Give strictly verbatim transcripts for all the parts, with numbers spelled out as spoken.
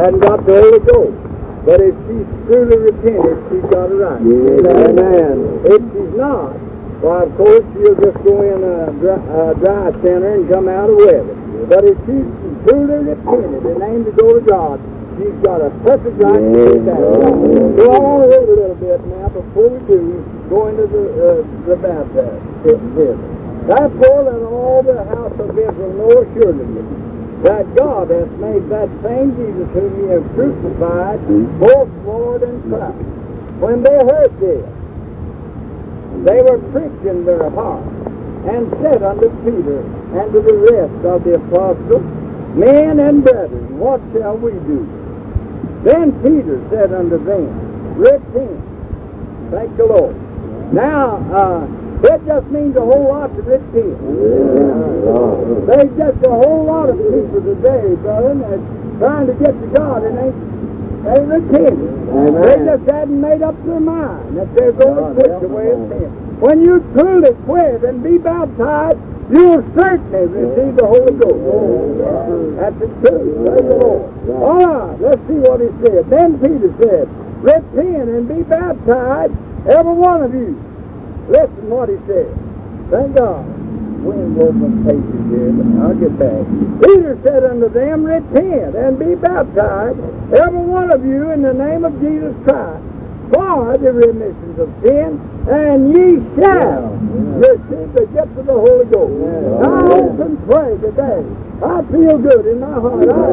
hadn't got the Holy Ghost. But if she's truly repented, she's got it right. Yeah. Amen. If she's not, well, of course, she'll just go in a dry, a dry center and come out of weather. But if she's truly repented and aimed to go to God, she's got a perfect right to do that. So I want to read a little bit now before we do go into the, uh, the baptism. Therefore, let all the house of Israel know assuredly that God hath made that same Jesus whom ye have crucified, both Lord and Christ. When they heard this, they were pricked in their heart, and said unto Peter and to the rest of the apostles, Men and brethren, what shall we do? Then Peter said unto them, Repent. Thank the Lord. Now, uh, that just means a whole lot to repent. Yeah. There's just a whole lot of people today, brother, that's trying to get to God and ain't, ain't repenting. Amen. They just hadn't made up their mind that they're going to quit the way of sin. When you truly quit and be baptized, you'll certainly receive the Holy Ghost. That's the truth. Praise the Lord. All right, let's see what he said. Then Peter said, Repent and be baptized, every one of you. Listen what he said. Thank God. We ain't going my pages here, but I'll get back. Peter said unto them, Repent and be baptized, every one of you, in the name of Jesus Christ, for the remission of sin, and ye shall receive the gift of the Holy Ghost. Yeah. I often pray today. I feel good in my heart. I,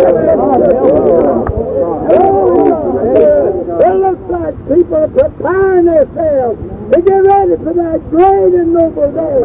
it looks like people are preparing themselves to get ready for that great and noble day.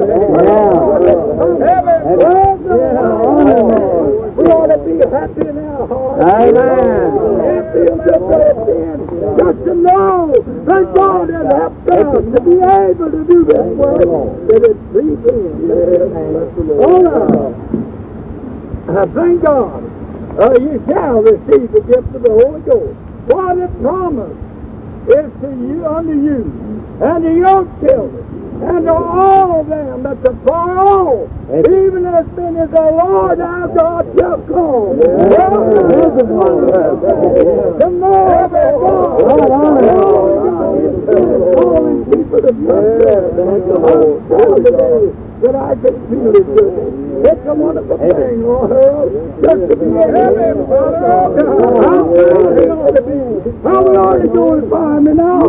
We ought to be happy in our hearts. Amen. It feels good just to know that God has helped us to be able to do this work that is pleasing. All right. Uh, thank God. Uh, you shall receive the gift of the Holy Ghost. What it promised is to you, unto you, and to your children, and to all of them that are far off, even as many as the Lord our God shall call. The more of God, calling people to trust that I can feel it good. It's a wonderful thing, Lord, just to be able to how we ought to be, how we ought to go and find me now.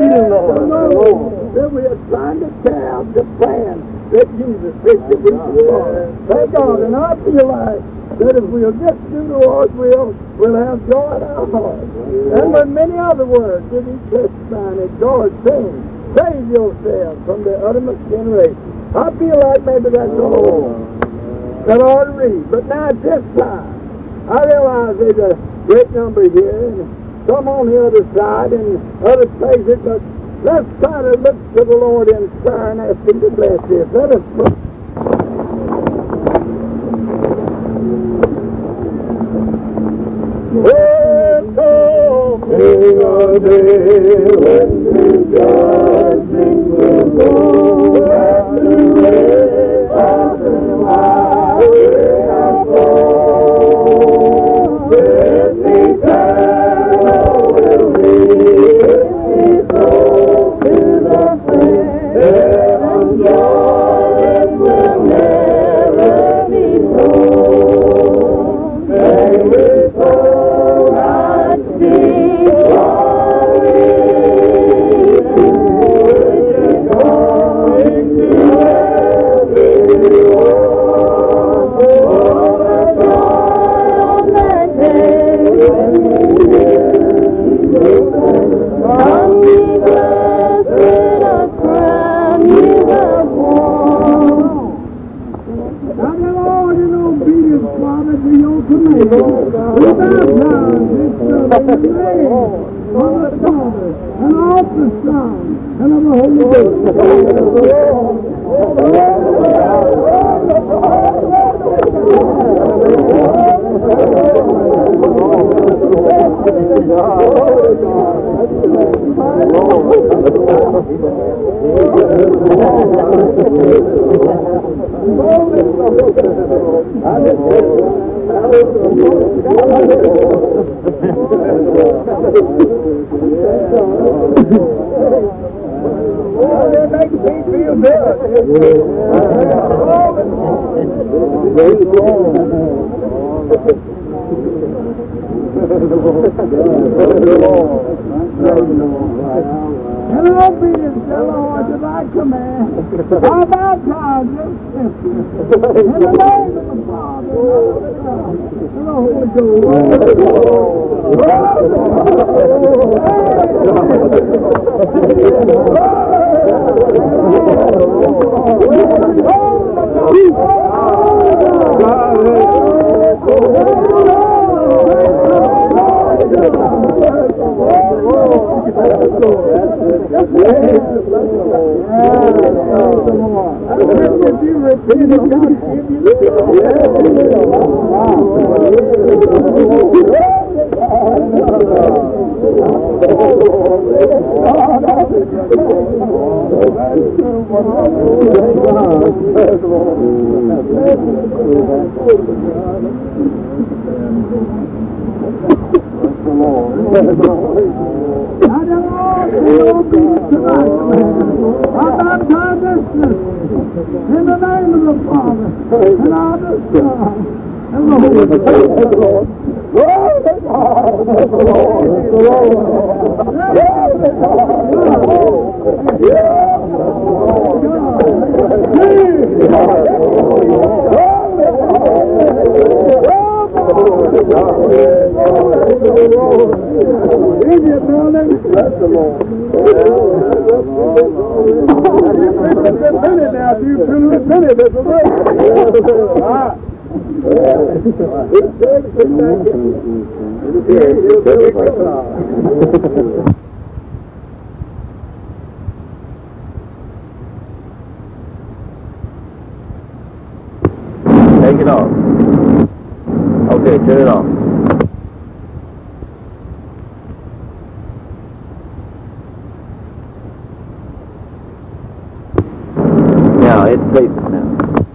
That we are trying to carry out the plan that Jesus fixed it for. Thank God, and I feel like that if we'll just do the Lord's will, we'll have joy in our hearts. And with many other words that he testified in George saying, save yourselves from the uttermost generation. I feel like maybe that's all that I ought to read. But now at this time, I realize there's a great number here, and some on the other side and other places, but let's try to look to the Lord in prayer and ask him to bless this. Let us pray. We're coming a day when the judgment will go, and the rain of the wild will fall. With the terror will be, with the soul to the flame, and joy will never be told. May we go and sing glory to the coming to everyone. For the joy of that day when we will come ye blessed, a crown you have won. Now the Lord in obedience, Father, to your command, we baptize this brother in the name of the Father, and of the Son, and of the Holy Ghost. Well, that makes me feel good. And I'll be in the Lord that I command. I baptize you in the name of the Father and the Holy If you repent, God give you the in the name of the Father, and of the Son, and the Holy Spirit. Is you building? Bless the Lord. Now, if you feel the minute, there's a break. Ah. Take it off. Okay, turn it off. Now, it's paper now.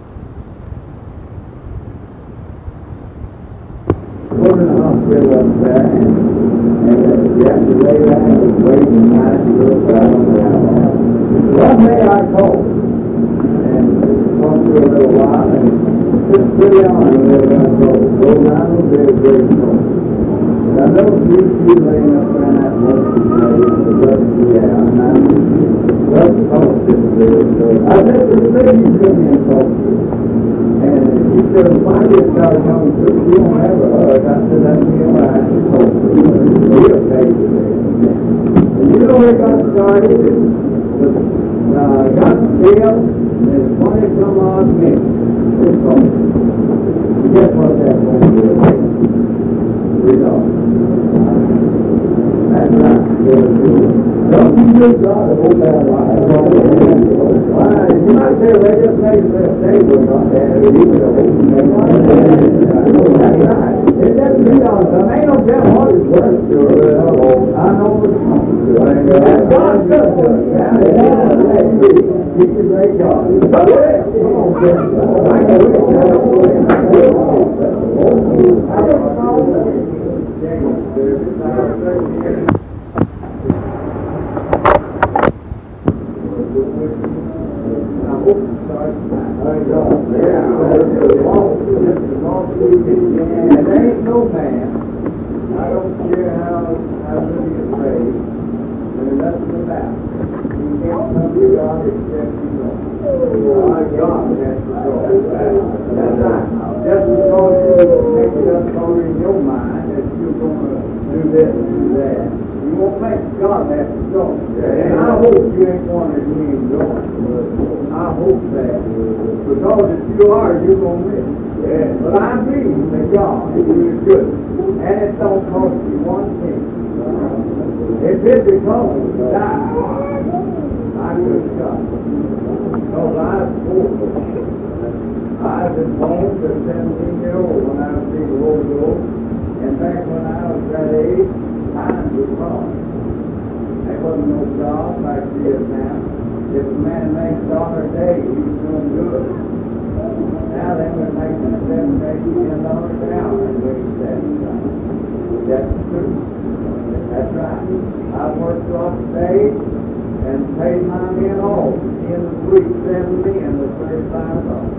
We're in the hospital up there, and, and uh, you have to lay back and wait and night to look around. One day I called, and talked to her a little while, and just put it on and let her go. Go down a very, very slow. But I don't see you laying up there in that motion place, and the blood is out, and I'm Well, oh, I said, this lady come in and talk to you. And she said, why did you start coming through? You don't have a hug. I said, that's the only I can talk to you. We'll pay you there. And you know where it got started? It was, uh, got still, and it's twenty some odd minutes. It's all. Guess what that one will take? Read off. That's right. Don't you do God to hold that line? Why? You might say, well, just make it a stable, not that. You would have opened it. That's right. It doesn't mean on some. Ain't no telling what it's worth. I know it's not. That's God's good to us. He's a great God. I can And there ain't no man, I don't care how, how good he is raised, there's nothing about it. You can't come to God except you know. My God has to go. That's right. Just because you make it up over in your mind that you're going to do this and do that, you won't make God have to go. And I hope you ain't one that you ain't going. I hope that. Because if you are, you're going to miss. Yeah. But I believe that God is good. And it don't cost you one thing. If it becomes to die, I could stop. Because I was poor. I was born to seventeen years old when I was being rolled over. And back when I was that age, times was wrong. There wasn't no job like there is now. If a man makes a dollar a day, he's doing good. Now they were making a seven, eight, ten dollars an hour and wage that. That's the truth. week, seven men with thirty-five dollars.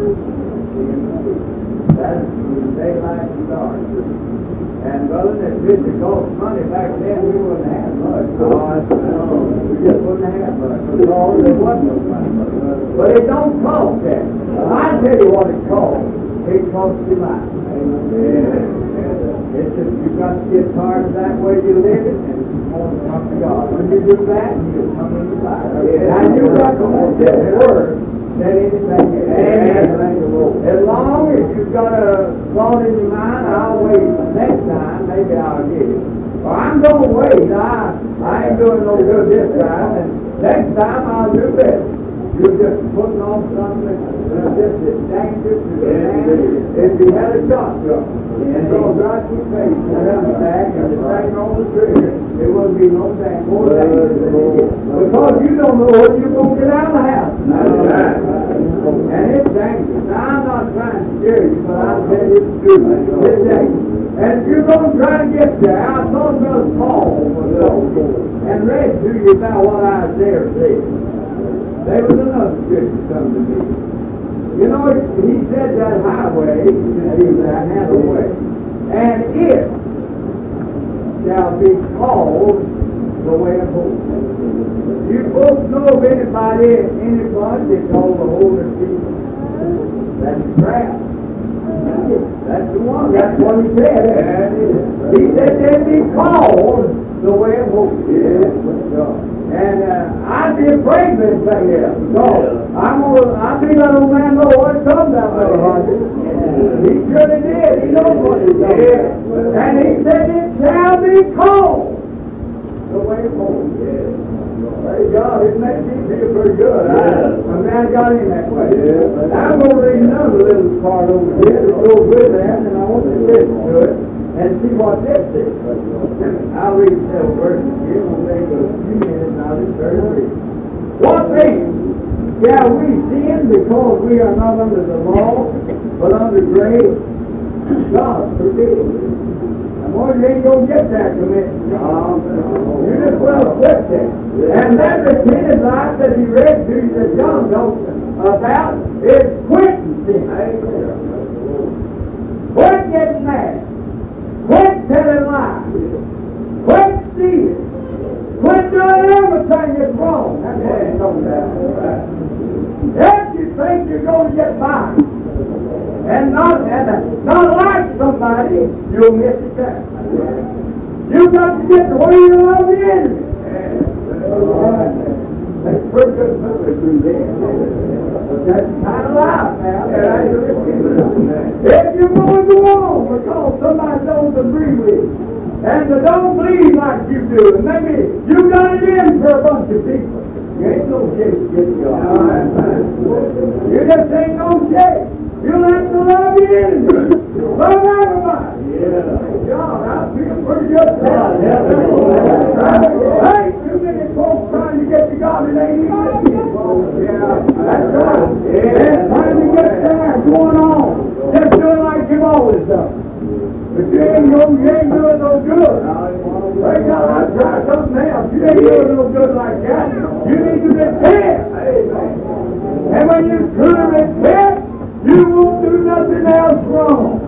That's daylight and dark. And brother, that picture cost money back then, we wouldn't have much. Oh, we just wouldn't have much. Because there wasn't no money. But it don't cost that. I tell you what it costs. It costs you life. Yeah. It's just you've got to get tired of that way you live it and want to talk to God. When you do that, you come into life. And you've got to want this word. That anything is. As long as you've got a thought in your mind, I'll wait. Next time, maybe I'll get it. Or I'm going to wait. I, I ain't doing no good this time. And next time, I'll do better. You're just putting on something that's just as dangerous as a man if he had a shotgun. And so right to your face and have a bag and the finger on the trigger, it wouldn't be no dang more dangerous than it is. Because you don't know what you're going to get out of the house. That's right. And it's dangerous. Now, I'm not trying to scare you, but I'll tell you the truth. It's dangerous. And if you're going to try to get there, I thought Brother Paul was over and read to you about what Isaiah said. There was another scripture come to me. You know, he said that highway, you can see that, had a way. And it shall be called the way of hope. You folks know of anybody, anybody that called the Holy People? That's crap. That's the one. That's what he said. He said they'd be called the way of hope. Yeah. And uh, I'd be afraid of this thing here. So I'm gonna, I think that old man know what it comes out of, Roger. He surely did. He knows what it is. And he said it shall be called the way of hope. Praise God, it makes me feel pretty good. I, a man got in that way. Yeah. I'm going to read another little part over here that goes with that, and I want you to listen to it and see what this is. I'll read several verses here. We'll take a few minutes out of this very read. What things shall we sin because we are not under the law, but under grace? God forbid. Boy, you ain't going to get that commitment. No, no. You just well equipped it. And that repented life that he read to you that John talks about is quitting sin. Quit getting mad. Quit telling lies. Quit stealing. Quit doing everything that's wrong. That's what he's talking about. If you think you're going to get by, and not, and not like somebody, you'll miss it there. You've got to get the way you love the enemy. That's pretty good movie through there. That's kind of life now. If you're going to go on because somebody don't agree with you, and they don't believe like you do, and maybe you got it in for a bunch of people, you ain't no shake to get you off. You just ain't no shake. You'll have to love the enemy. Love everybody. Yeah. God, I feel pretty good. Yeah. Yeah. Hey, too many folks trying to get to God and ain't even. Yeah, that's right. Yeah. Trying to get there, going on. Just doing like you've always done. But you ain't, no, you ain't doing no good. Praise God, I tried something else. You ain't doing no good like that. You need to repent. And when you truly repent, you won't do nothing else wrong.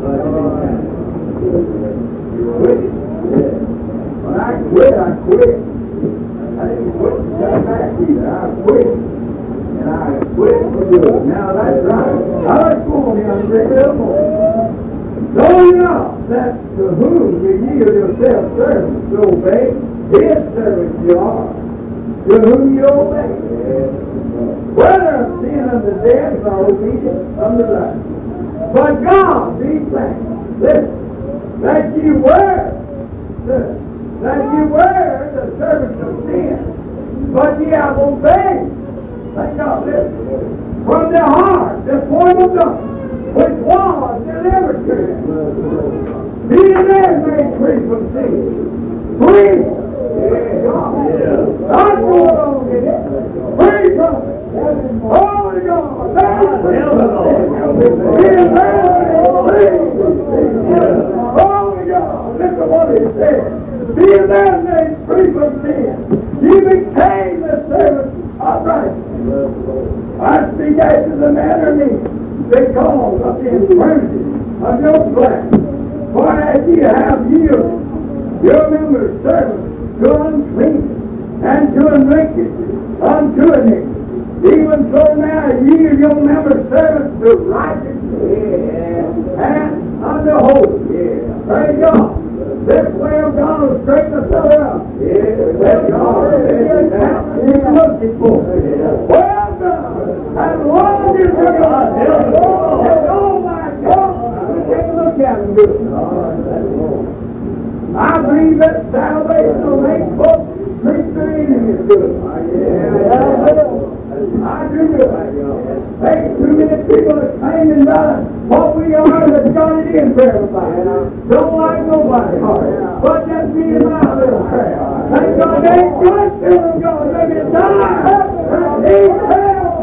When I quit, I quit. I didn't quit to come back either. I quit. And I quit for good. Now that's right. I like going here and bring it up on. Know you know that to whom you yield yourself servants to obey, his servants you are, to whom you obey. Whether of sin unto death or obedience unto life. But God be thanked, listen, that you were, that you were the servants of sin, but ye have obeyed. Thank God, listen, from the heart, the form of God, which was delivered to him. Being there made free from sin. Free. Yeah, God. Yeah. Not going on in it. Free from it. Holy God. That's free from it. Being there made free. Holy God. Listen to what he said. Being there made free from sin. You became the servant of righteousness. I speak after the manner of men, because of the infirmity of your flesh. For as ye have yielded your members servants to uncleanness and to unrighteousness, unto iniquity, even so now yield your members servants to righteousness and unto holiness. Praise God. This way of God will straighten us all up. This God is looking for. Well done. As long as we're God, and oh my God, we take a look at him good. I believe that salvation will make folks treat their enemies good. I do good. There's too many people that claim and done what we are that got it in for everybody. Don't like nobody hard. But just me and my little prayer. Thank God they ain't good to them, God. They can die. And he hell.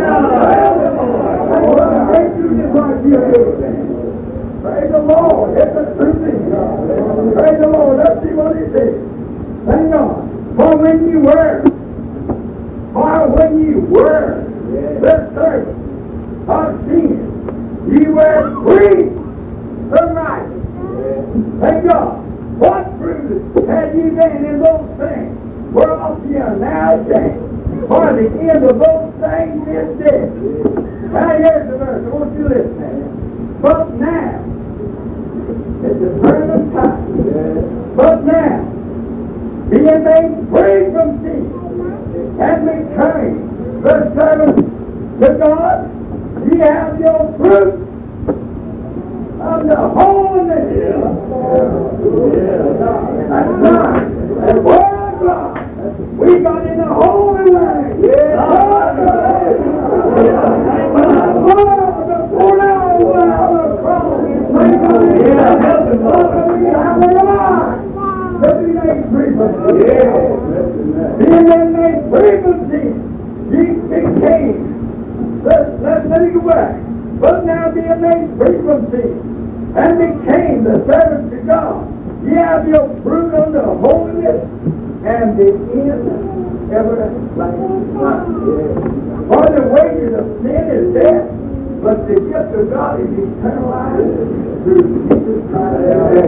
They do just like you do. Praise the Lord. It's a true thing. Praise the Lord. Let's see what he says. Thank God. For when you were, for when you were the servants of sin, ye were free from righteousness. Thank God. What fruit had ye been in those things whereof ye are now ashamed? For the end of those things is death. Now here's the verse. I want you to listen to it. But now, it's the turn of time. But now, being made free from sin, and becoming the servants to God, ye have your fruit of the holiness. That's right. The word of God. We got in the holy way. The full hour of the cross. We have a right to be made free from sin. Being made free from sin, ye became the, let's let it go back. But now being made free from sin, and became the servants of God, ye have your fruit unto holiness, and the end everlasting life. For the wages of sin is death, but the gift of God is eternal life through Jesus Christ.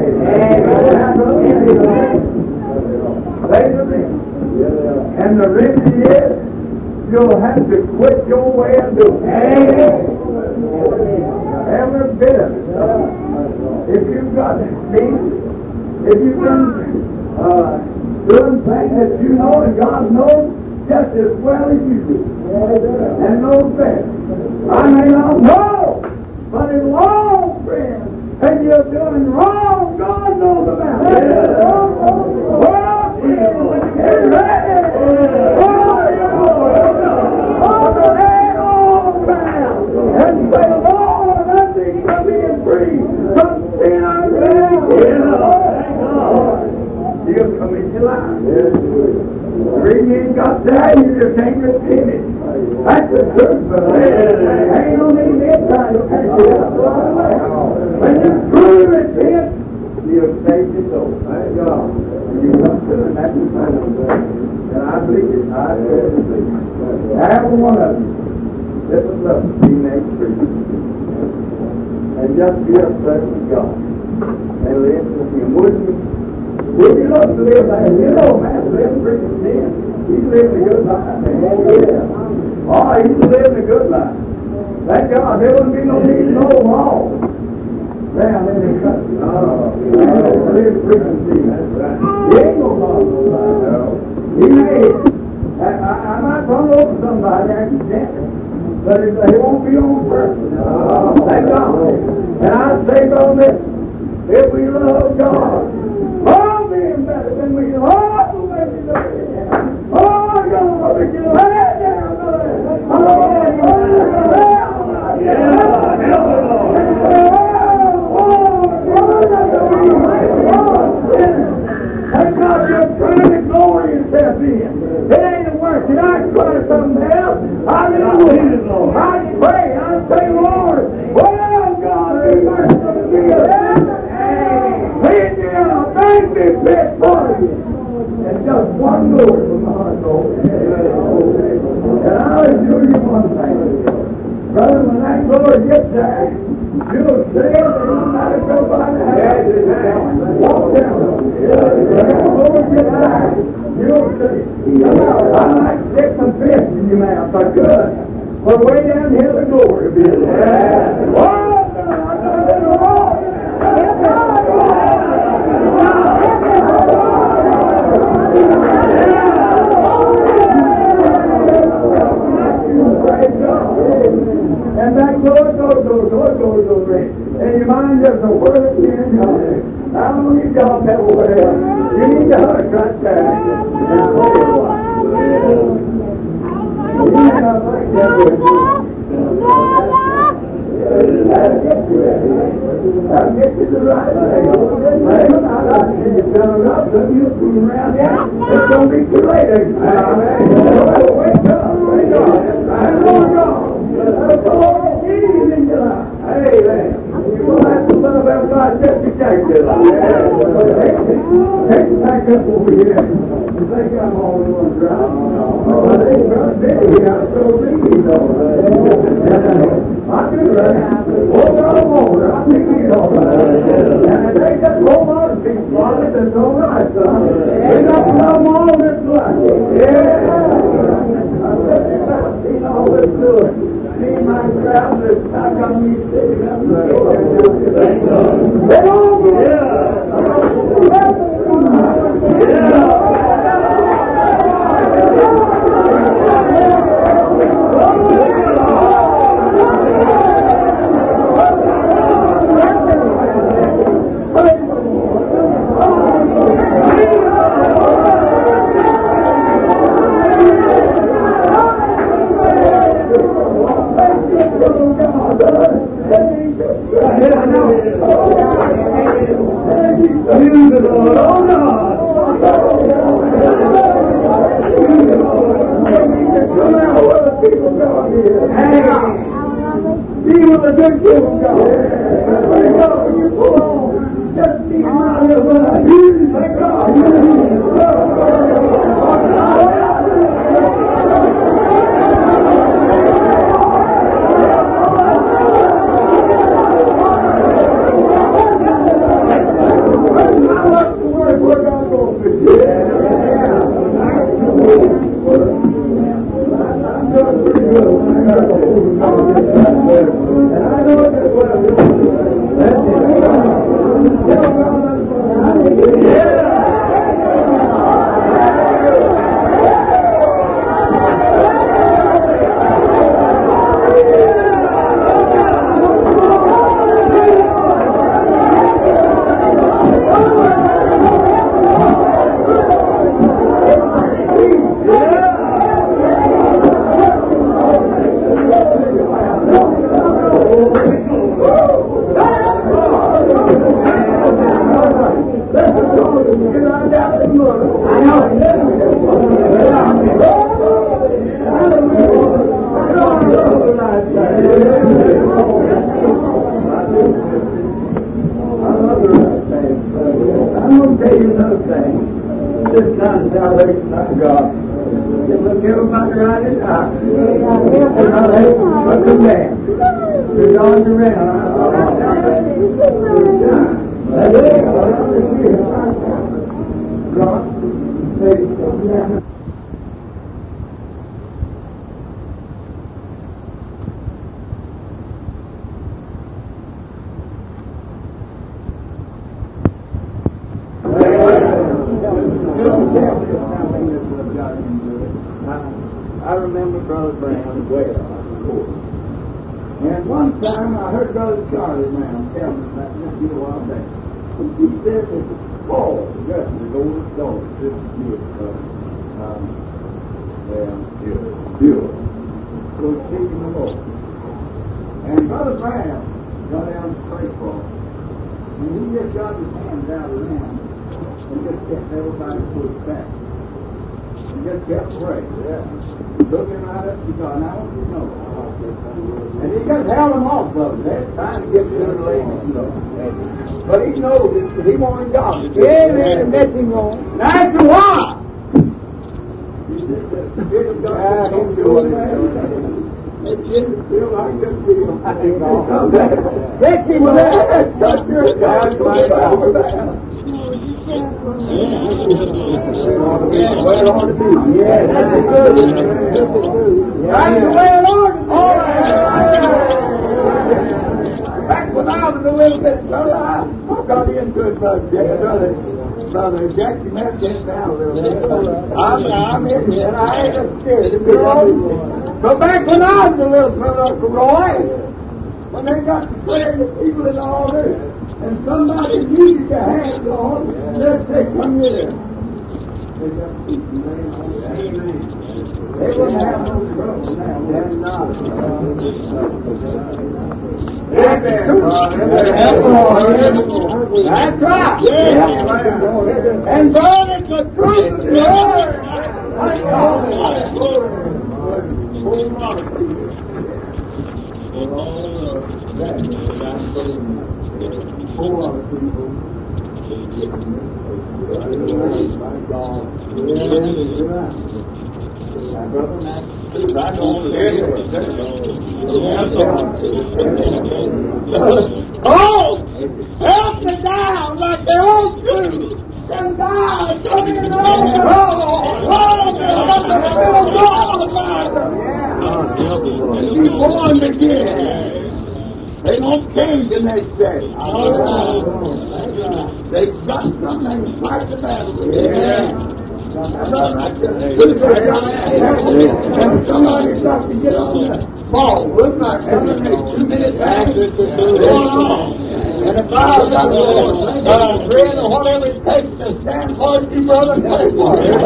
Amen. And the remedy is you'll have to quit your way of doing it. Every bit of it. If you've got peace, if you've been uh, doing things that you know and God knows just as well as you do, and knows better. I may not know, but as long, friend, and you're doing wrong, God knows about it. Well, friend, get ready. Oh, you're on the head all down. And say, Lord, I think I'm being free from sin I'm ready. You'll come into life. The reason you ain't got that, you just ain't repented. That's the truth, but ain't no need this time to catch it up. When you truly repent, you'll save your soul. Thank God. When you come to the next time, and I believe it, I really believe it. Every one of you, this is love to be made free. And just be a servant of God. And live with Him. Wouldn't you? Would you love to live like you know, man, live free from sin? He's living a good life, man. Yeah. Oh, he's living a good life. Thank God, there wouldn't be no need no law. Man, in the country. Oh, live free from sin. That's right. He ain't no law, no life. No. He may. I, I, I might run over somebody accidentally, but it, it won't be on purpose. Oh, thank God. And I say, brother, listen, if we love God, oh, being better than we do. Oh, the way we do it. Oh, God, we can lay it down. Oh, oh, yeah, help it, Lord. Thank God you're trying to glory yourself in. It ain't a work. And I try something else. I do. I pray. I say, Lord, well, God, be merciful to me. Lead me on. Brother, when that glory gets there, you'll say it, and no matter go by the head, walk down. When that glory gets there, you'll say, I like six and fish in your mouth, but good. But way down here, the glory will be there. Oh, I got it all. And that glory goes, goes, goes, goes, goes, goes. And your mind just a whirl again. How long you got that way? You need to hush right there. Now, hold on. You may not like that with you. I'll get you there. I'll get you the right way. Well, I like to see you coming up, so you'll come around here. It's going to be too late. So wake up, wake up. I know you're gone. Hey, man, you will have to love everybody just to take it. Take it back up over here. You think I'm all the one driving? Oh, I ain't got a baby. I'm so busy, though. I do that. Hold on, hold on. I think you all right. And if they just hold on to people on it, that's all right, son. They don't know all this life. Yeah. I bet you haven't seen all this good. See my travelers stuck on me sitting up there. They all get I remember Brother Brown well, of course. And one time I heard Brother Charlie Brown tell me about this deal a while back. He said that the fall, yes, the old dog, this is um, well, Bill, was taking the Lord. And Brother Brown got down to pray for him. And he just got his hands out around and just kept everybody to his back. He just kept praying, yeah. Looking right up to God. Now, no. And he just held them off of it. They're trying to get to the ladies, you know. But he knows it, because he wanted God to do it. Yeah, and that's him wrong. Now, after a while, he said that the big God don't do it. It didn't feel like it feel. Take him there, touch your God, my God. That's the way it ought to be. Yeah, that's good. That's the way it ought to be. All right. Back when I was a little bit, brother, I, I got into it, brother Jack, brother, brother Jack, you have to get down a little bit. I'm, I'm in here, and I ain't just scared to be on. But back when I was a little brother, Uncle Roy, when they got to praying the people in all this, and somebody needed their hands on, they'd say, come here. They got people laying on their hands. They wouldn't have no trouble now. They had not. Amen. That's right. Yeah. And God is the truth of the word. Thank God. Whole lot of people. For all of that, a whole lot of people. My God. Yeah, my brother, I don't oh! Help me down like they ought to! Them down! Come in over! Oh! Be born again! They don't change the next day. Oh. They got something to fight the battle with. Yeah. Somebody's got to get on the ball. We're not coming in two minutes back. Going on. And if I've got a friend or whatever it takes to stand for it, you brother, stand for it.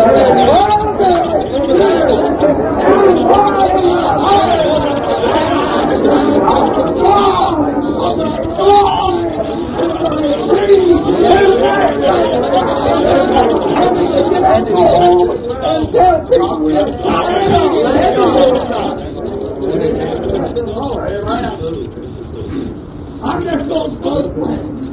I'm just so close.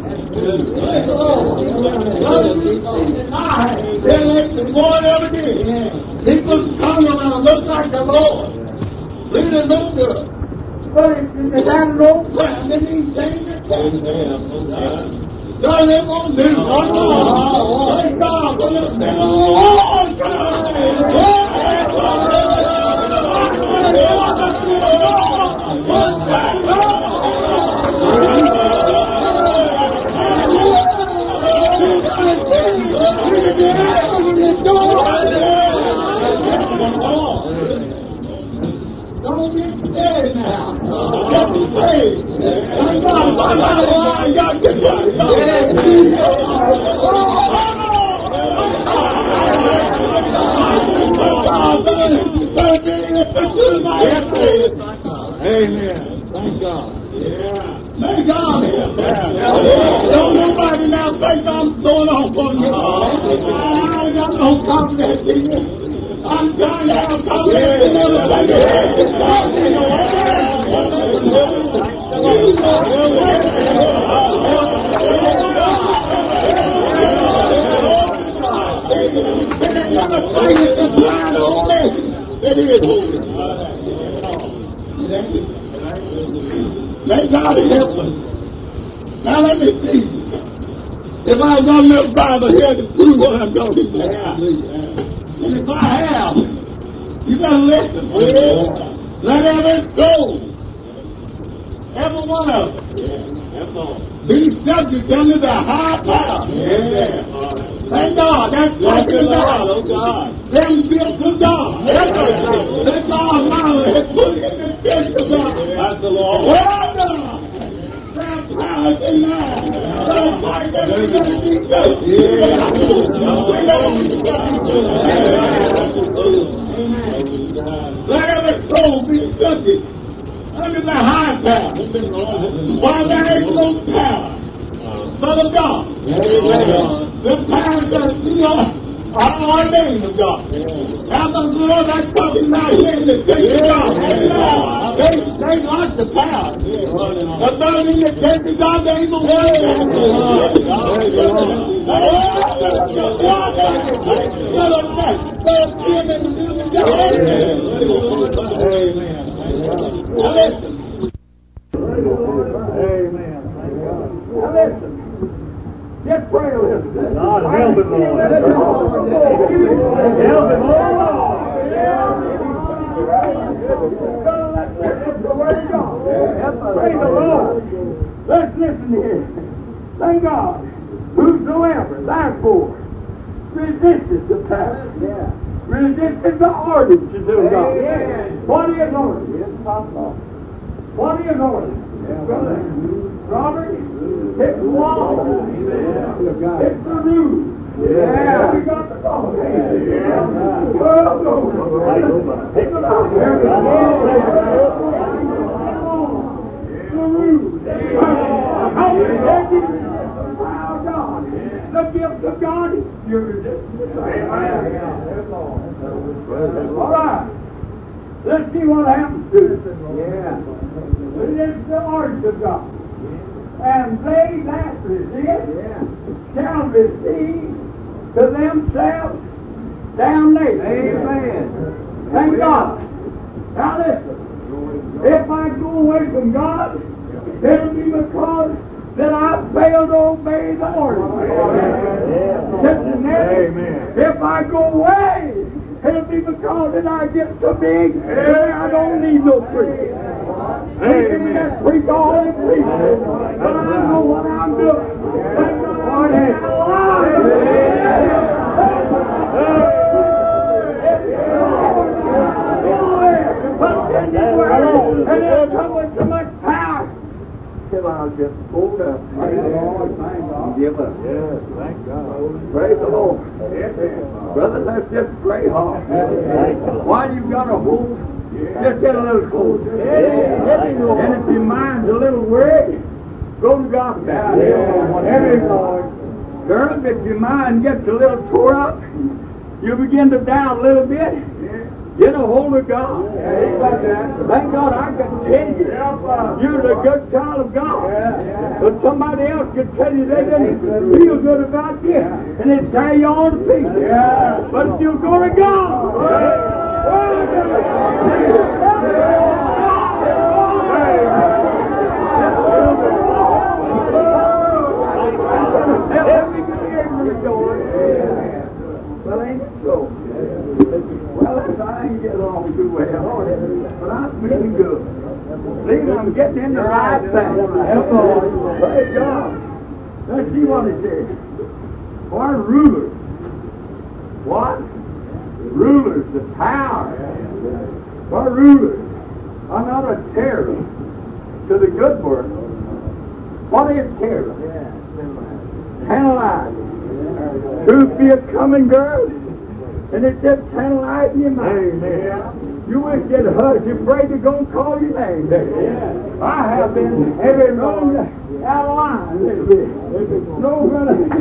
They're more every day. People come around look like the Lord. Really look good. But if they have no prayer, then these things are going. God, they won't do it. Oh, thank God for this. Oh, God. Don't get scared now. Just pray. Thank God. I got to get Amen. Thank God. Yeah. Thank God. Yeah. Don't nobody now think I'm going on for you. I ain't got no confidence in you. I'm trying to have confidence in everybody. Let God help us. Now let me see. If I was on this Bible here to prove what I'm talking about. And if I have, you better listen. Let every soul, every one of them, be subject under the high power. Thank God. That's like the God. Oh God. Them built for God. Let God allow it. Put it in the church of God. That's the Lord. Well done. That power is in man. Don't fight that we're going to be good. Let every soul be subject under the high power. While there is no power but of God. The power that we are are ordained of God. How the Lord that's talking about here in the church of God. They, they want the power. But not in the church of God, they even want it. Amen. Now listen. Amen. Now listen. Just pray a little. God help him, Lord. Help him, Lord. The word of God. Praise the Lord. Let's listen here. Thank God. Whosoever, therefore, resisteth the power. Resisteth the ordinances of God. What is ordinance? What is ordinance? Brother Robert, it's the law. It's the rule. Yeah, we got the law. Yeah. Well, no. It's the law. The rule. How you take it? God. The gift of God is your resistance. All right. Let's see what happens to it. Yeah. Resist the orders of God. And they that resist shall receive to themselves damnation. Amen. Thank God. Now listen. If I go away from God, it'll be because that I failed to obey the orders. Amen. If I go away, it'll be because that I get so big that I don't need no preaching. Amen. Just preach all the preaching. But I know what I'm doing. Thank God. And it'll come with so much power. Till I'll just hold up. Praise the Lord. Thank God. Give up. Yes, thank God. Praise the Lord. Brother, let's just pray hard. While you've got a hold, just get a little closer. And if your mind's a little worried, go to God. Whatever it is, Lord. Girl, if your mind gets a little tore up, you begin to doubt a little bit. Get a hold of God. Thank God I can tell you, you're a good child of God. But somebody else could tell you they didn't feel good about you, and it'd tear you on to pieces. But if you go to God, well, ain't it so? Well, I ain't getting along too well, but I'm feeling good. See, I'm getting in the right thing. Praise God. Let's see what it says. For rulers. What? Rulers, the power. For rulers are not a terror to the good work. What is terror? Tantalizing. Truth be a coming, girl. And it just tantalizing your mind. Amen. You wish you'd hush. You're afraid they're going to call your name. Yeah. I have been heavy running out of line a little bit. No running.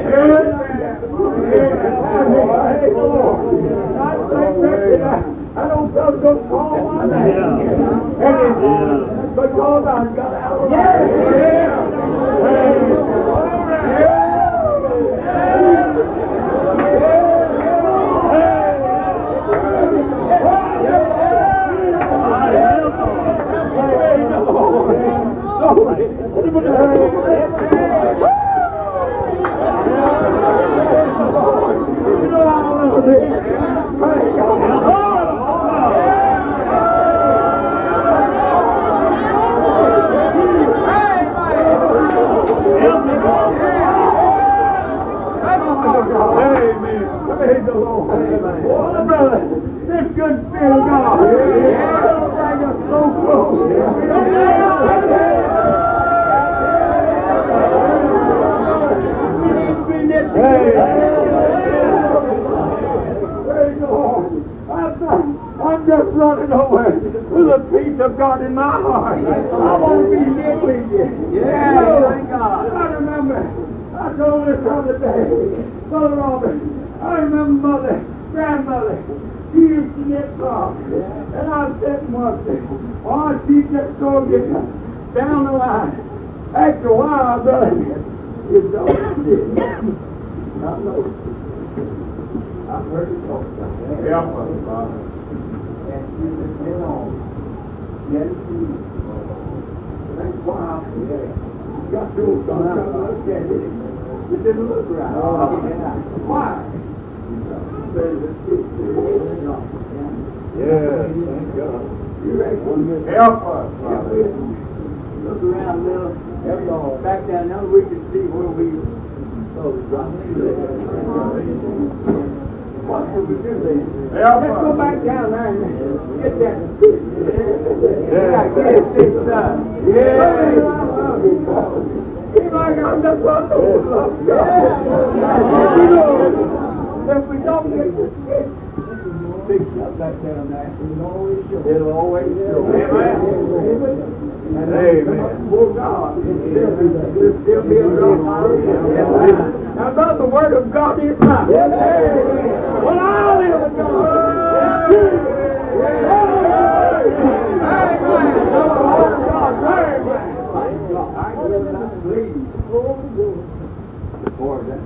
Praise the Lord. I think that I don't feel going to call my name. Yeah. Because I've got out of line. Yeah. Praise the Lord. Oh, brother, this good spirit of God will bring us so close. Praise the Lord. I'm just running over with a peace of God in my heart. I want to be here with you. Yeah, thank God. I remember, I told this other day, Brother Robert, I remember mother, grandmother, she used to get cloth. And I said once, oh, she just so get down the line. After a while, brother, it's all dead. Not no. I've heard it talk about that. Yeah, Father. And she just went on. Yes. That's why. Yeah. Got to do something. Look at it. It didn't look right. Oh, yeah. Why? Yeah, thank God. You reckon? Help us. Look around a little. Help back down now we can see where we. Oh, what should we do then? Help Let's us. go back down there and get that stick. Yeah, get it fixed up. Yeah. Seems like I'm just one of those. Yeah. If we don't get the stick fixed up back down there, it'll always show. It'll always show. Amen. And Amen. oh God, there'll still be a drop. How about the word of God is right? Well, I'll live with God. I will not believe for that.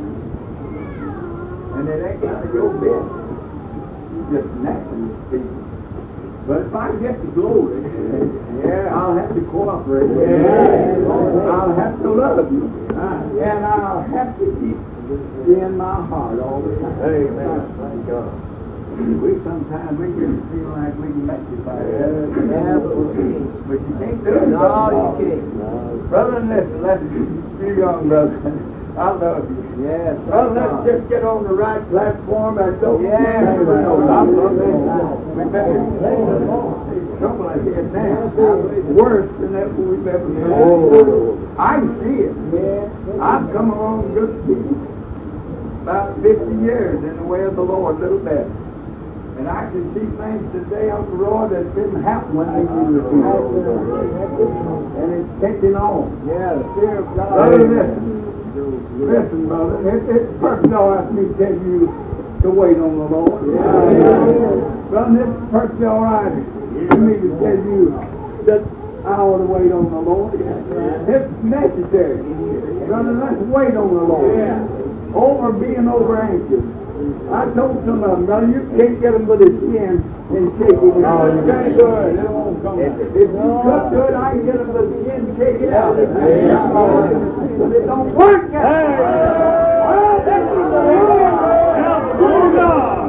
And it ain't got to go big. Just naturally speaking. But if I get the glory, yeah, I'll have to cooperate. Yeah. I'll have to love you. And I'll have to keep you in my heart all the time. Amen. Thank God. We sometimes we can feel like we can make it by Yeah, that. But you can't do it. No, you can't. Brother, listen, listen. You young brother. I love you. Yes. Well, let's just get on the right platform and don't. Yeah. I love that. We better. Trouble I had now. Worse than that we've ever been. Oh. I can see it. Yeah. I've come along good people about fifty years in the way of the Lord, a little better. And I can see things today, Uncle Roy, that didn't happen when they used to. And it's taking on. Yeah, the fear of God. Brother, listen. Listen, brother. It, it's first y'all asked me to tell you to wait on the Lord. Yeah. Yeah. Brother, it's first y'all right for me to tell you that I ought to wait on the Lord. Yeah. It's necessary. Brother, let's wait on the Lord. Yeah. Over being over anxious. I told some of them, brother, you can't get them with his chin and shake it. No, you can't do it. It won't come out. If you cut to it, I can get them with his chin and shake it out. But it don't work. Hey! Well, that's the Lord. Oh, God.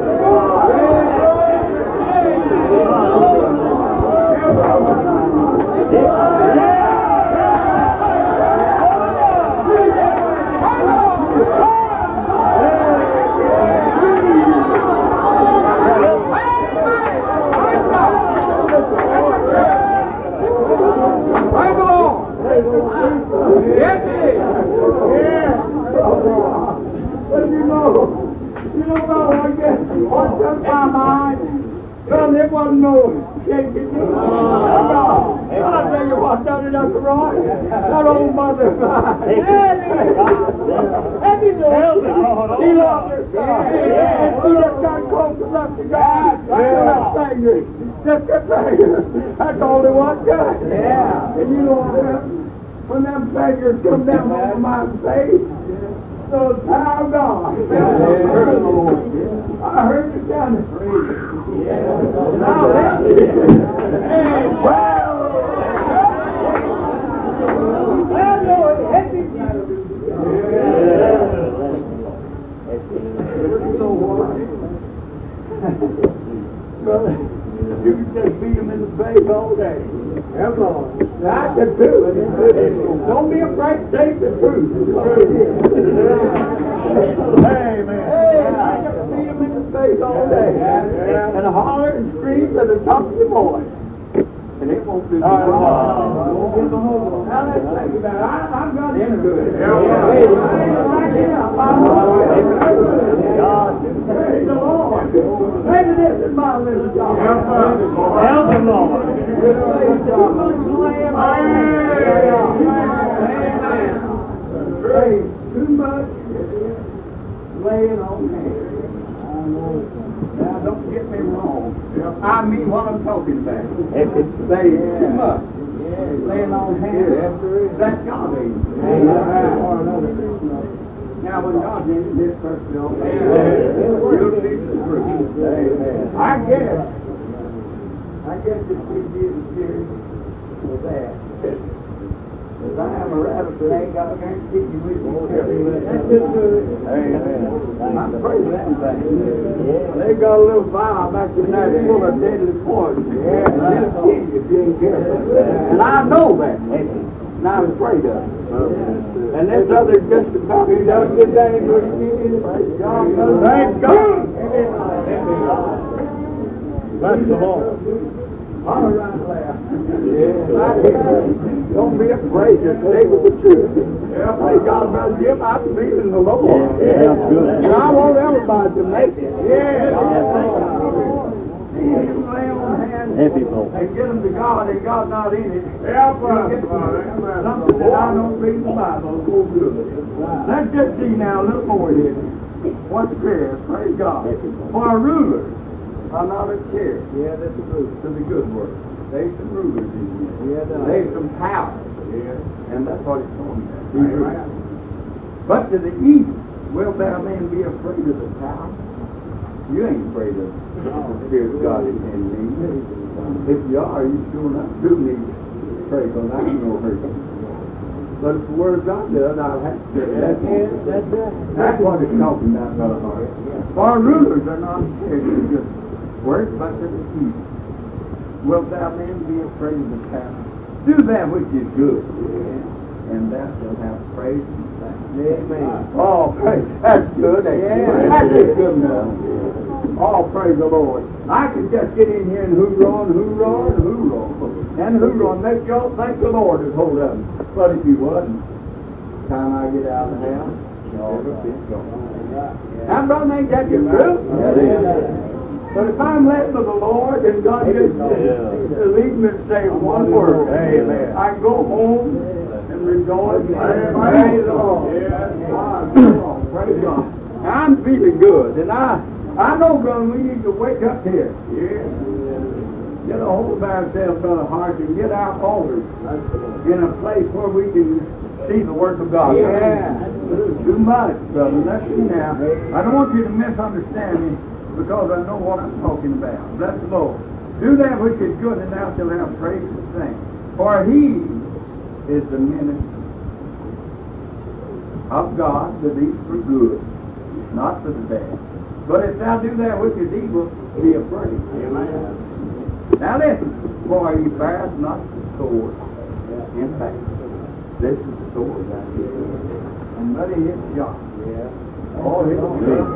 It wasn't no shaking. Oh, I'll tell you what, down in Uncle Roy, that old mother of mine. And he loved He loved her son. And she just got close enough to God. That finger, just that finger. That's all there was to it. Yeah. And you know what? When them fingers come down over my face, so the power of God. I heard you down there. Now that's it. Hey, well, well, no, it had me. So what? Brother, you can just beat him in the face all day. Come on. I can do it. Don't be afraid to take the truth. Hey, man. Hey, I can beat him in the face all day. And holler and scream at the top of your voice. And it won't do nothing. Now let's think about it. I, I'm going into it. Praise the Lord. Maybe this is my little job. Help the Lord. Praise too much laying on hands. Now, don't get me wrong. I mean what I'm talking about. If it's laying too much, laying on hands, that's God ain't. Now, when God needs this person, you'll see the truth. I guess I guess it's pretty good serious with that. Because I am a rabbit that ain't got a guarantee you with me. That's just good. I'm afraid of that thing. They got a little vial back in there full of deadly poison. Yeah, and they'll kill you if you ain't careful. And I know that. And I'm afraid of it. And this other just about me does get dangerous. Thank God. Bless the Lord. All right, there. Yeah. Don't be afraid. Just stay with the truth. Yeah, praise God, Brother Jim. I believe in the Lord. Yeah, that's good. And I want everybody to make it. Yeah. Happy folk. And get them to God and God not in it. Yeah, brother. Something that I don't read the Bible go good. Let's just see now a little more here. What's prayer? Praise God. For rulers are not a chair. Yeah, that's true. To the good work. There's some rulers in here. Yeah, there's some power. Yeah. And that's what it's on there. Right. But to the evil, will thou man be afraid of the power? You ain't afraid of the Spirit of God is in me. If you are, you sure not do need to pray, because I ain't no hurt. But if the Word of God does, I'll have to say that's, that's, that's what it's talking about, Brother Hart. For rulers are not scared of good work, but to the evil. Wilt thou then be afraid of the power? Do that which is good, and thou shalt have praise and thanks. Amen. Oh, praise. That's good. Yeah. That's good enough. Oh, praise the Lord. I can just get in here and hoorah and hoorah and hoorah and hoorah and make y'all thank the Lord is hold of me. But if you wasn't, the time I get out of the house, y'all will be gone. Now, brother, ain't that your truth? But if I'm led to the Lord and God just lead me to say one word, amen, I can go home and rejoice. Praise the Lord. Praise God. I'm feeling good, and I I know, brother, we need to wake up here. Yeah. Get a hold of ourselves, Brother Hart, and get our altars in a place where we can see the work of God. Yeah. Too much, brother. Let's see now. I don't want you to misunderstand me, because I know what I'm talking about. Bless the Lord. Do that which is good, and thou shalt have praise and thanks. For he is the minister of God to thee for good, not for the bad. But if thou do that which is evil, be afraid. Amen. Now listen, for he beareth not the sword in fact. This is the sword right here. And buddy hit shot. Yeah. All hit shot.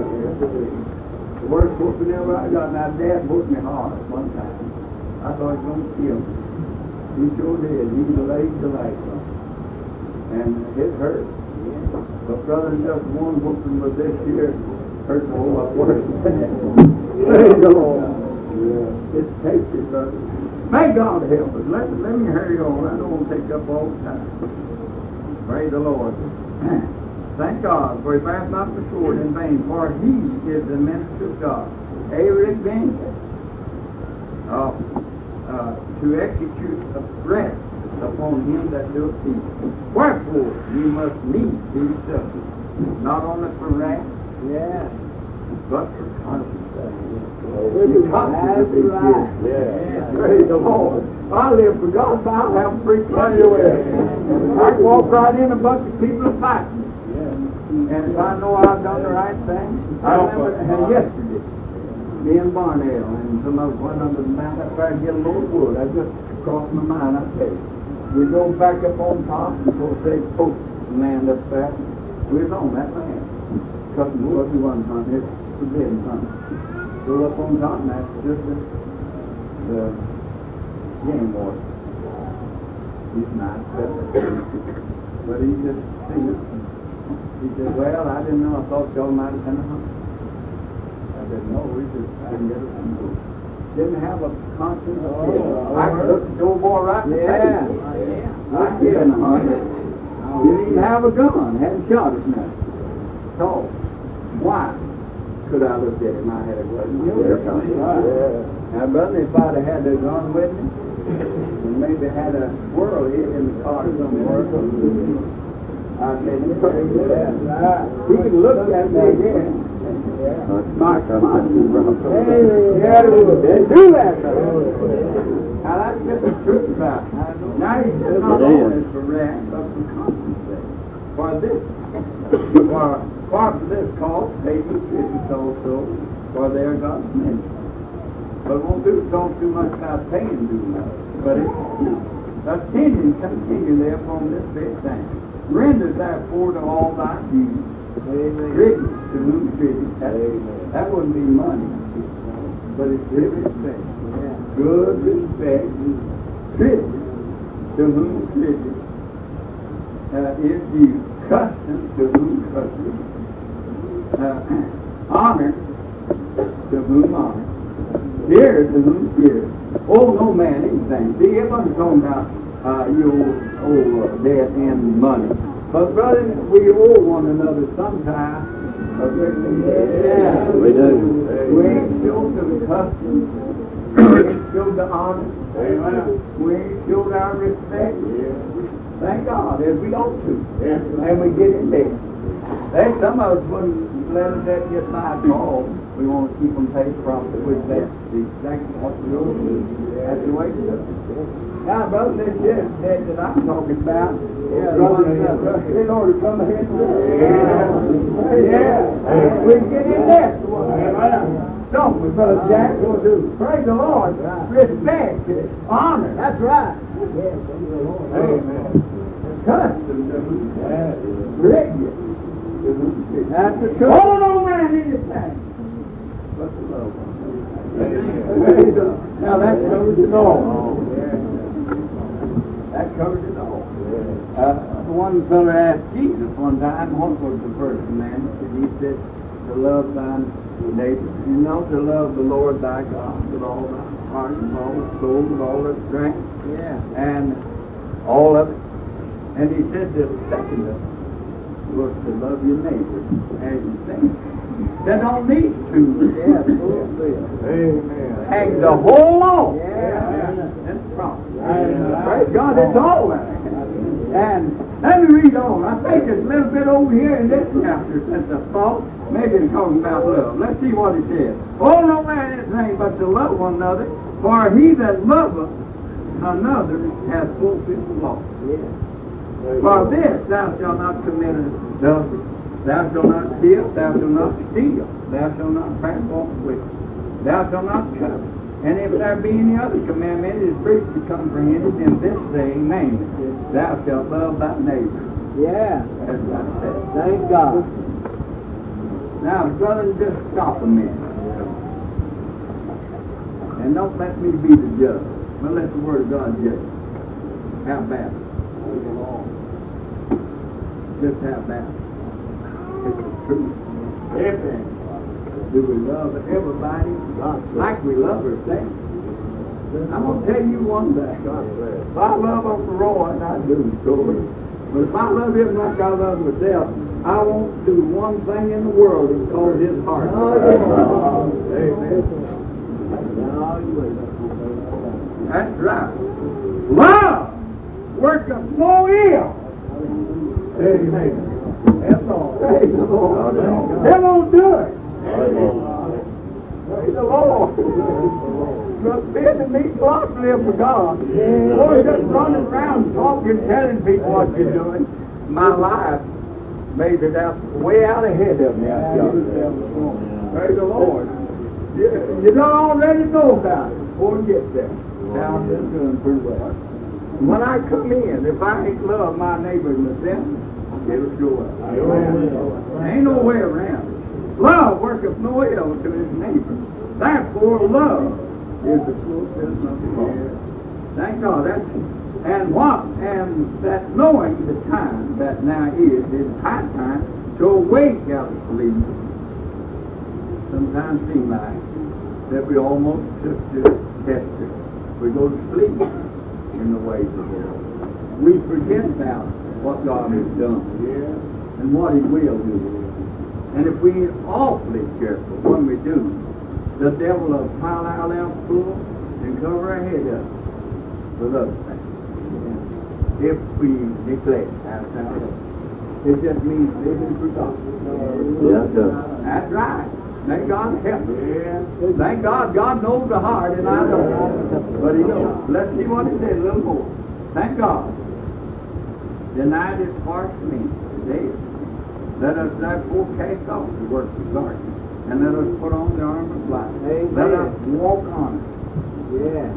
The worst whooping ever I got. Now Dad whooped me hard one time. I thought he was going to kill me. He sure did. He delayed the light. And it hurt. But brother, just one whooping was this year. Hurts a whole lot worse. Praise the Lord. Yeah. It's tasty, brother. May God help us. Let, let me hurry on. I don't want to take up all the time. Praise the Lord. Thank God, for he beareth not the sword in vain, for he is the minister of God, able to uh, uh, to execute the threat upon him that doeth evil. Wherefore, you must needs be subject, not only for wrath, yeah, but for conscience. Your conscience is right. Yeah. Praise the Lord. I live for God, so I'll have free plenty of way. I can walk right in a bunch of people and fight me. Yeah. And if I know I've done the right thing, I remember and yesterday, me and Barnell, and some of us went under the mountain up there and get a load of wood. I just crossed my mind, I tell you. We drove back up on top, and of course they post land up there. We was on that land. Cutting wood, we wasn't hunting, it's forbidden hunting. Go up on top, and that's just the, the game warden. He's nice, but he just seen it. He said, well, I didn't know, I thought y'all might have been a hunter. I said, no, we just didn't get it from you. Didn't have a conscience of oh, I could look the old boy right in the face. Yeah. I didn't hunt. Didn't even have a gun, hadn't shot us nothing. So, why could I look at him? I had a gun. Yeah. Now, brother, if I'd have had the gun with me, and maybe had a squirrel hit in the car somewhere, I'd say, he could look at me again. Mark, come on. Hey, yeah, do that. Now that's just the truth about it. Now he's just not only for wrath, but for compensation. For this, for, for this cause, pay ye tribute also, for they are God's men. But won't do, don't do much about paying, do much. But it's, you know, attending, continue therefore on this big thing. Render therefore to all thy dues. Tribute to whom tribute. That, that wouldn't be money, but it's good respect. Good respect. Tribute to whom tribute uh, is due. Custom to whom custom. Uh, honor to whom honor. Fear to whom fear. Oh, no man anything. See, everybody's talking about uh, you owe uh, debt and money. But, brother, we owe one another sometime. Yeah. We do. We ain't showed the customs. We ain't showed the honor. We ain't showed our respect. Thank God, as we ought to. And we get in there. There's some of us wouldn't let us that get by at all. We want to keep them paid properly with that. That's what we ought to do. That's the way to do it. Now, brother, this shit that I'm talking about, yeah, brother, in order to come ahead and do it. Yeah. We get in there. Don't we, Brother Jack? We'll do. Praise the Lord. Respect, honor. That's right. Amen. Custom. Regular. That's the truth. Hold on, man, anything. But the love one. Now that covers it all. That covers it all. Uh, one fellow asked Jesus one time, what was the first commandment? And he said, to love thy neighbor. You know, to love the Lord thy God with all thy heart, with all thy soul, with all thy strength. Yeah. And all of it. And he said the second of it was to love your neighbor as yourself. That don't need to. Yeah, amen. And the whole law. Yeah. That's the problem. Praise God, it's all that. And let me read on. I think it's a little bit over here in this chapter since I thought. Maybe it's talking about love. Let's see what it says. Oh, no man is name but to love one another, for he that loveth another has fulfilled the law. Yeah. For this thou shalt not commit adultery. Thou shalt not kill, thou shalt not steal, thou shalt not bear false witness, thou shalt not covet. And if there be any other commandment, it is briefly comprehended in this saying, namely, thou shalt love thy neighbor. Yeah. As I said. Thank God. Now, brother, just stop a minute. And don't let me be the judge, but let the Word of God judge. How bad? Just how bad? It's the truth. Amen. Do we love everybody like we love ourselves? I'm going to tell you one thing. If I love Uncle Roy, and I do, so, but if I love him like I love myself, I won't do one thing in the world to cause his heart. Amen. That's right. Love worketh no ill. Amen. That's all. Praise the Lord. They won't do it. Praise the Lord. Just being to meet God, live for God. Or just running around talking, telling people what you're doing. My life made it out way out ahead of me. Praise the Lord. You, you don't already know about it before you get there. Now I'm just doing pretty well. When I come in, if I ain't love my neighbor and myself, it'll show up. There ain't no way around it. Love worketh no ill to his neighbor. Therefore, love is the fulfillment of the law. Thank God. That's, and what? And that knowing the time that now is, is high time to awake out of sleep. Sometimes seem like that we almost took to test it. We go to sleep in the ways of the Lord. We forget about what God has done and what He will do. And if we are awfully careful when we do, the devil will pile our lamp full and cover our head up with other things. If we neglect our salvation. It just means living for God. Yeah, it does. That's right. Thank God help us. Thank God, God knows the heart, and I don't. But He knows. Let's see what He said a little more. Thank God. Deny this harsh means today. Let us therefore cast off the works of darkness, and let us put on the armor of light. Amen. Let us walk on it. Yeah.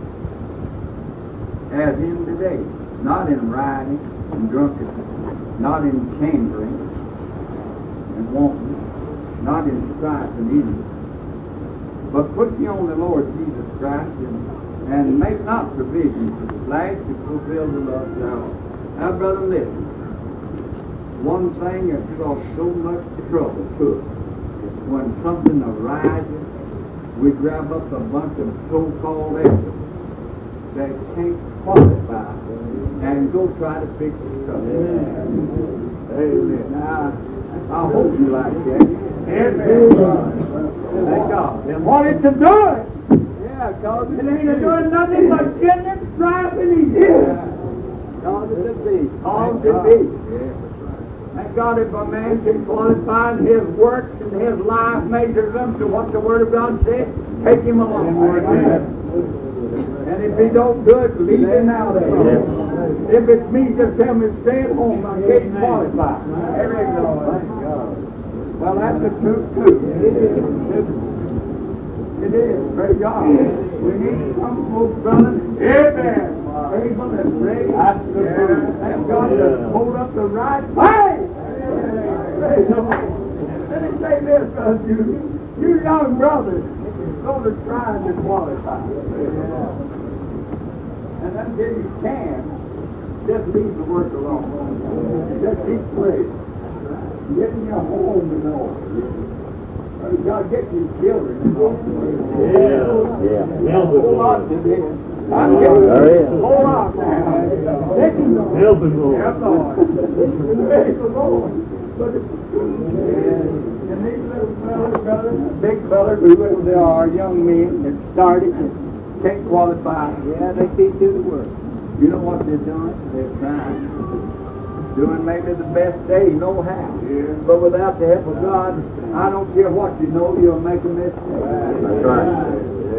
As in today, not in rioting and drunkenness, not in chambering and wanton, not in strife and evil, but put ye on the Lord Jesus Christ, and, and make not provision for the flesh to fulfill the lust thereof. Now, brother, listen. One thing that caused so much trouble to us is when something arises, we grab up a bunch of so-called evidence that can't qualify and go try to fix the trouble. Amen. Now, I hope you like that. Amen. Thank God. Then wanted to do it. Yeah, because it ain't doing nothing but getting it, striving evil. Cause it to be. Cause it be. Thank God, if a man can qualify in his works and his life measures them to what the Word of God says, take him along. And if he don't do it, leave him out of it. If it's me, just tell me stay at home. I can't qualify. There you go. Well, that's the truth, too. It is. Praise God. We need some folks, brother. Amen. Able and ready. Thank God to hold up the right way. Praise the Lord. Let me say this, because you, you young brothers, go to trying to qualify. And until you can, just leave the work alone. Just keep praying. Get in your home in order. Praise God, get your children in order. Yeah, yeah. Hold on to this. I'm getting hold on now. Take him on. Help him, Lord. Help Lord. Praise the Lord. But it's and these little fellas, brothers, big fellas, whoever they are, young men that started and can't qualify. Yeah, they can't do the work. You know what they're doing? They're trying. Doing maybe the best they know how. Yeah. But without the help of God, I don't care what you know, you'll make a mistake. That's right.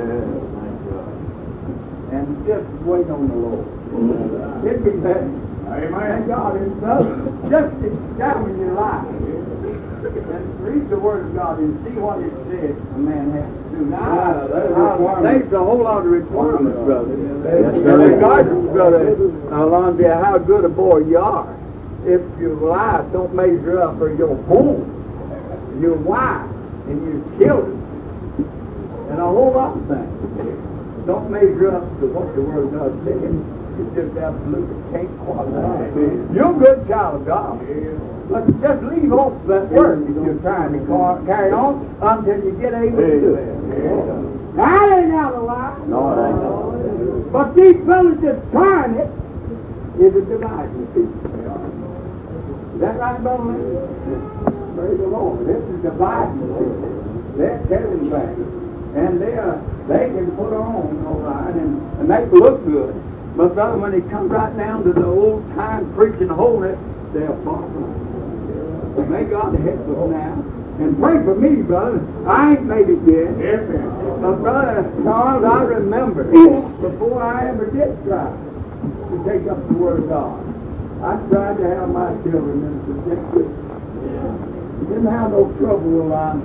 And just wait on the Lord. It'd be better. Amen. God Himself. Just examine your life. And read the Word of God and see what it says a man has to do. Now, yeah, there's a whole lot of requirements, brother. Yes, And sir. regardless, brother Alonzo, how good a boy you are, if your life don't measure up for your home, your wife, and your children, and a whole lot of things, don't measure up to what the Word of God says, you just absolutely can't qualify. You're a good child of God. But just leave off that work if you're trying to car- carry on until you get able to do it. That ain't out of line. No, it ain't. But these fellas that's trying it is a dividing people. Is that right, brother? Praise the Lord. This is dividing people. They're telling back. And they are, they can put on all right and, and make it look good. But brother, when they come right down to the old time preaching holiness, they're far from it. May God help us now. And pray for me, brother. I ain't made it yet. Yes, but brother Charles, I remember before I ever did try to take up the Word of God, I tried to have my children in the subject. Didn't have no trouble with mine.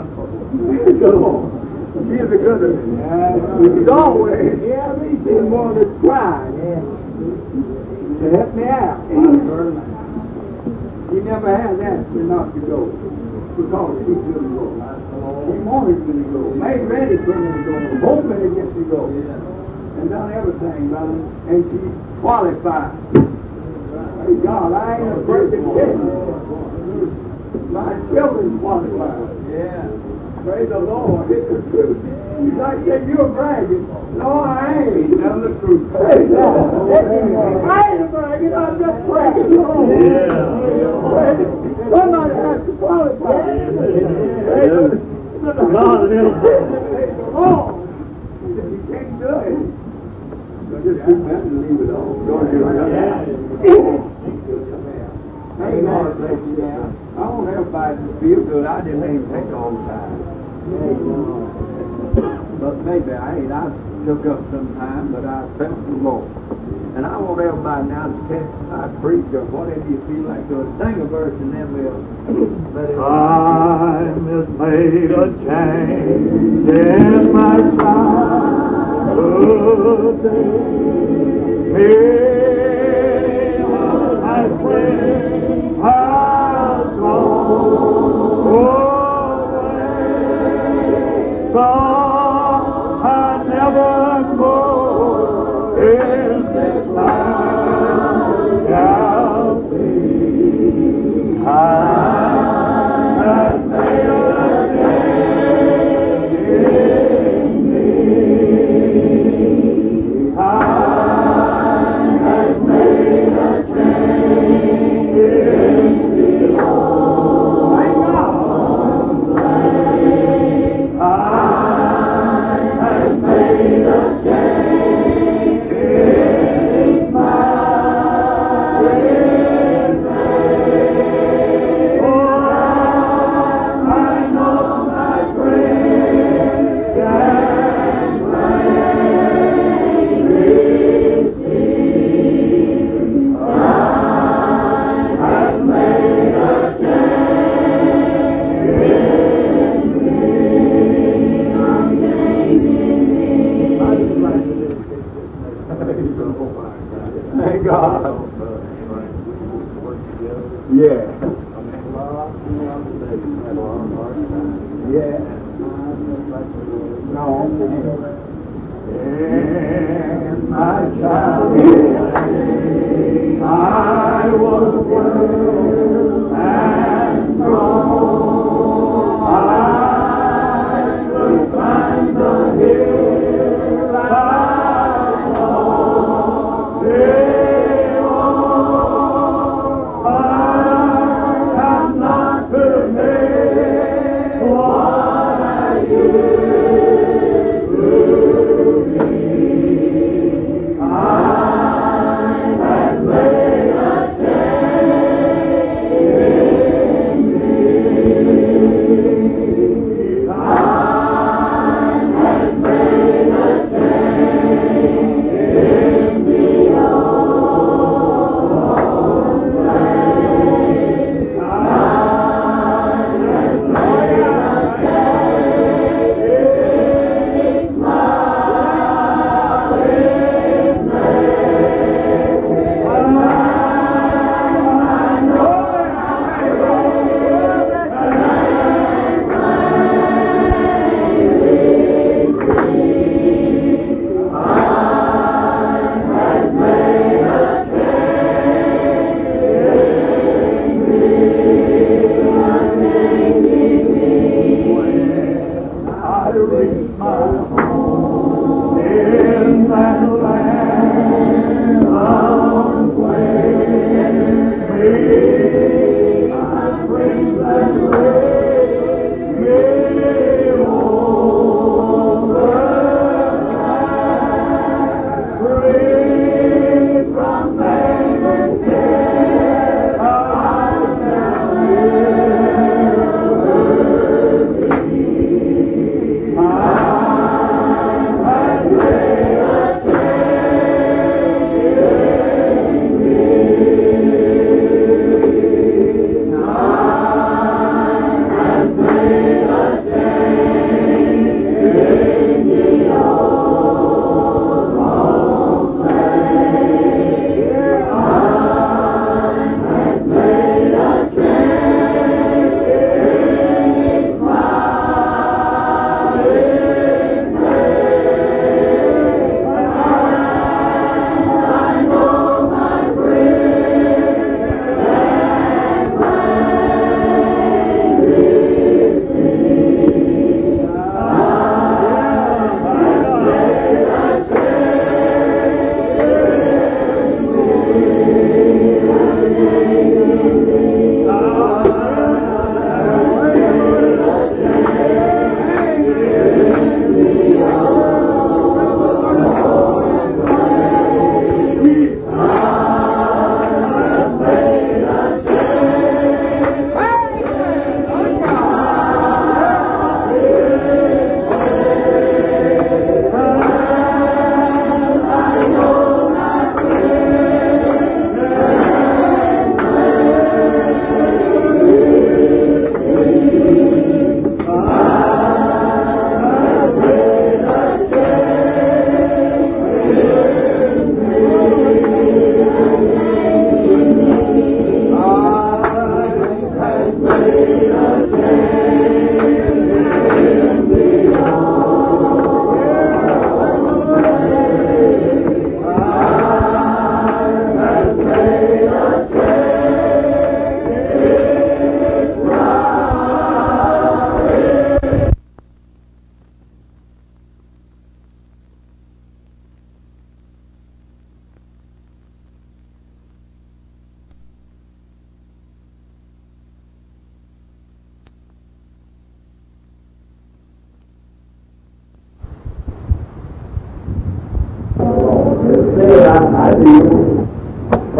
She's a good one. Yeah, she's always, yeah, she's one that's trying to help me out. She never had that for not to go, because she couldn't go. She wanted me to go, made ready for me to go, hoping to get to go, and done everything, brother, and she qualified. Praise God, I ain't a perfect kid. My children qualified. Yeah. Praise the Lord. It's the truth. You like that you're bragging. No, I ain't. Tell the truth. Praise God. I ain't bragging. I'm just bragging. Yeah. Somebody has to qualify. Praise God. Oh, if you can't do it, so just keep that and leave it all. Don't do it. Amen. I want everybody to feel good. I didn't even take all the time. But maybe I ain't. I took up some time, but I felt the Lord. And I want everybody now to testify, preach, or whatever you feel like doing. Sing a verse and then we'll let it Time has made a change in my childhood days. Here my friend has gone away. Some I never more in this life shall see. Time has made a change in me. Time has made a change in me. Thank God. Time has made a change in my life. Oh, I know my friend can plainly see. Time has made a change in me. I'm changing me. Thank God. Yeah. Yeah. No. In my childhood, I was well and strong. I could climb the hill I long. I have not forget what I used to be. I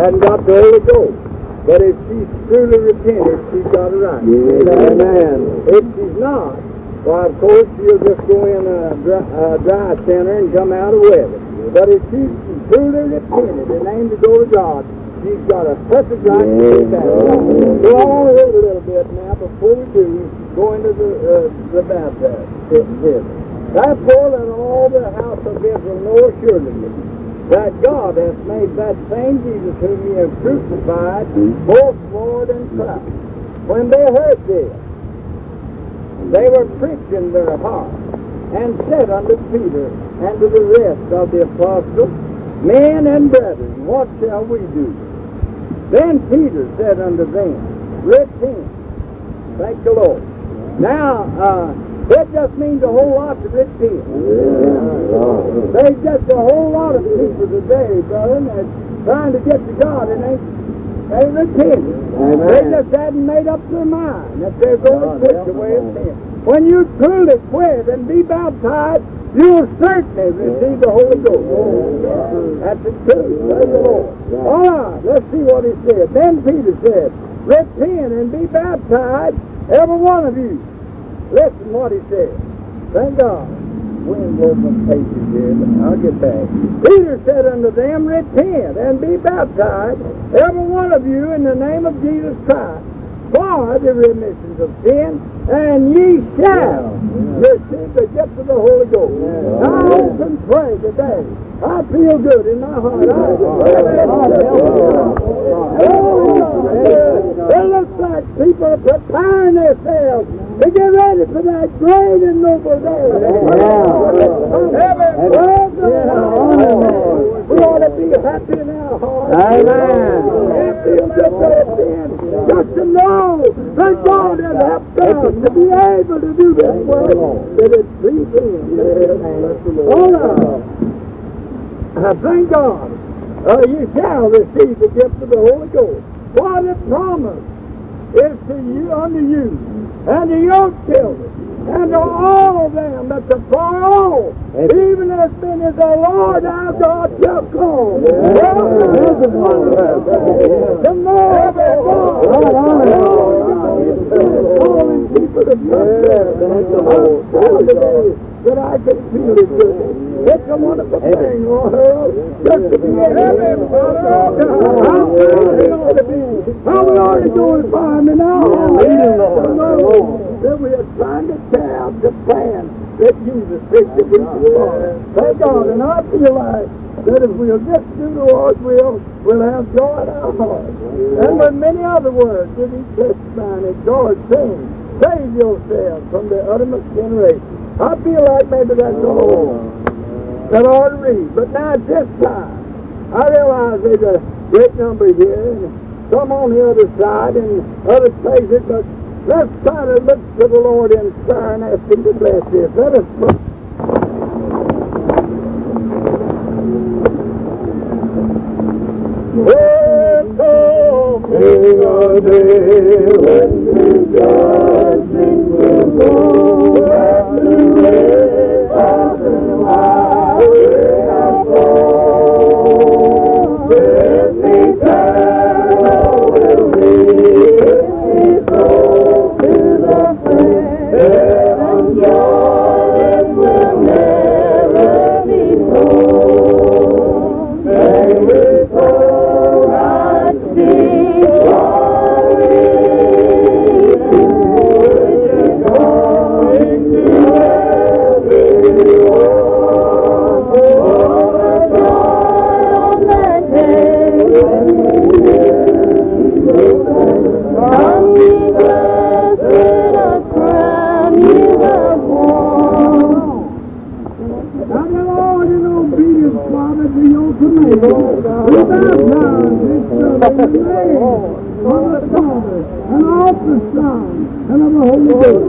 hadn't got the Holy Ghost. But if she's truly repented, she's got it right. Amen. If she's not, well, of course, she'll just go in a dry, a dry center and come out of weather. But if she's truly repented and aimed to go to God, she's got a perfect right to do that. So I want to read a little bit now before we do go into the, uh, the baptism. Therefore, let all the house of Israel know assuredly that God hath made that same Jesus whom ye have crucified, both Lord and Christ. When they heard this, they were pricked in their hearts, and said unto Peter and to the rest of the apostles, Men and brethren, what shall we do? Then Peter said unto them, Repent. Thank the Lord. Now, uh, it just means a whole lot to repent. There's just a whole lot of people today, brother, that's trying to get to God and ain't, ain't repenting. They just hadn't made up their mind that they're going to quit the way of sin. When you truly quit and be baptized, you'll certainly receive the Holy Ghost. That's the truth. Praise the Lord. All right, let's see what he said. Then Peter said, Repent and be baptized, every one of you. Listen what he said. Thank God. Wind blows my pages here, but I'll get back. Peter said unto them, Repent and be baptized, every one of you, in the name of Jesus Christ, for the remission of sin, and ye shall receive the gift of the Holy Ghost. Now I can pray today. I feel good in my heart. I It looks like people are preparing themselves to get ready for that great and noble day. We ought to be happy in our hearts. Amen. Just to know that God has helped us to be able to do this work that is pleasing Him. Oh, I thank God. Uh, you shall receive the gift of the Holy Ghost. What a promise is to you, unto you, and to your children, and to all of them that are far off, even as many as the Lord our God shall call. The more of calling people to church, that I can feel it good. It's a wonderful thing, Lord. Just to be able to how we ought to be, how we ought to go and find me now. That we are trying to carry out the plan that Jesus fixed it for. Thank God, and I feel like that if we'll just do the Lord's will, we'll have joy in our hearts. And with many other words, that He testified and God saying, save yourselves from the uttermost generation. I feel like maybe that's all that I ought to read. But now at this time, I realize there's a great number here, and some on the other side and other places, but let's try to look to the Lord in prayer and ask Him to bless this. Let us pray. Oh, King of day, when the judgment will go, and the rain of the highway of gold, with eternal will lead me through to the fair and joy that will never be told. May we and of the Son, and of the Holy Ghost.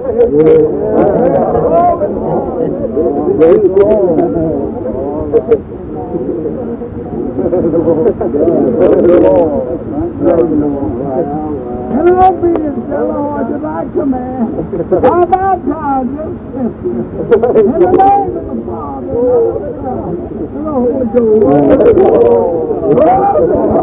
And obedience to the Lord that I command, I baptize you in the name of the Father, and of the Son, and the Holy Ghost.